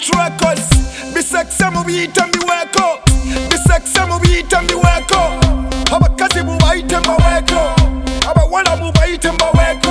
Records. Bisexe mubiyita mbiweko, bisexe mubiyita mbiweko, abakazi mubayite mbaweko, abawala mubayite mbaweko,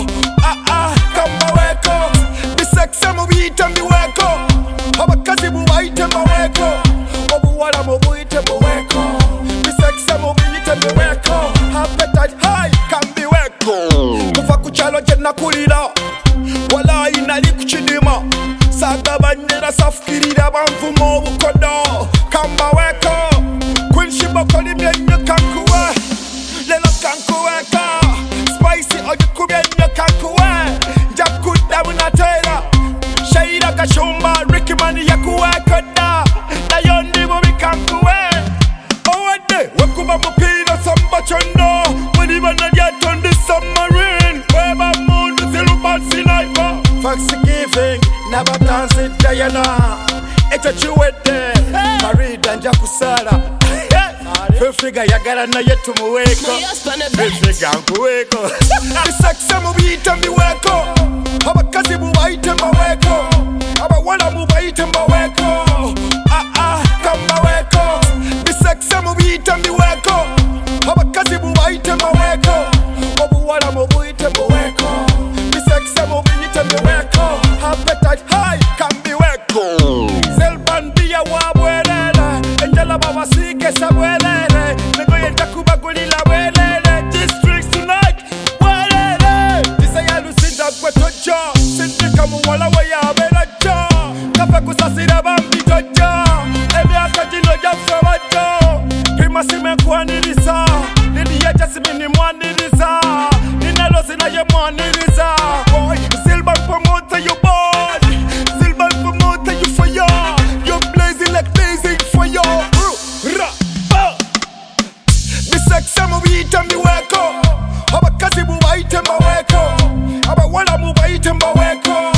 kambaweko. Bisexe mubiyita mbiweko, abakazi mubayite mbaweko, obuwala mubuyite mbaweko, bisexe mubiyite mbiweko, appetite high kambiweko. Kuva ku kyalo gye nakulira walayi nali ku kidima, sagabanyira safukirira banvuma obukodo, kambaweko. Queen Shiboko libyenyo kankuwe, lelo kankuweka, spicy ogikubye nnyo kankuwe, nja kuddamu nateera, Shaira Kashumba Ricky Mani yakuweko dda, nayo ndi bubi kankuwe. Owadde wekuba mupiira samba kyondo, muli bana lyatonda submarine, weba mundu ziluba sniper, Thanksgiving n'abatanzi Diana, ekyo kiwedde Marida nja kusala, Fefiga yagala naye tumuweeko, Fefiga nkuweeko. Bisexe mubiyite mbiweeko, abakazi mubayite mbaweko, abawala mubayite mbaweko, kambaweko. Bisexe mubiyite mbiweeko, abakazi mubayite mbaweko, obuwala mubuyite mbaweko, bisexe mubiyite mbiweeko, appetite high kambiweko. Zelban biya wabwelele, enjala babasike sabwelele, negoye ntakubagulila bwelele, districts tonight bwelele. Disaya lusinda gwe tojo, sindika muwala we yabera jo, kafe kusasira bambi tojo, emyaka gino gyaffe bajo, Primasi mekwaniriza, Lidiya Jasmine mwaniriza, Nina Losi naye mwaniriza. Boy, Silver promoter you boy, Silver promoter you for ya, you're blazing like blazing for ya. Bisexe mubiyite mbiweko, abakazi mubayite mbaweko, abawala mubayite mbaweko,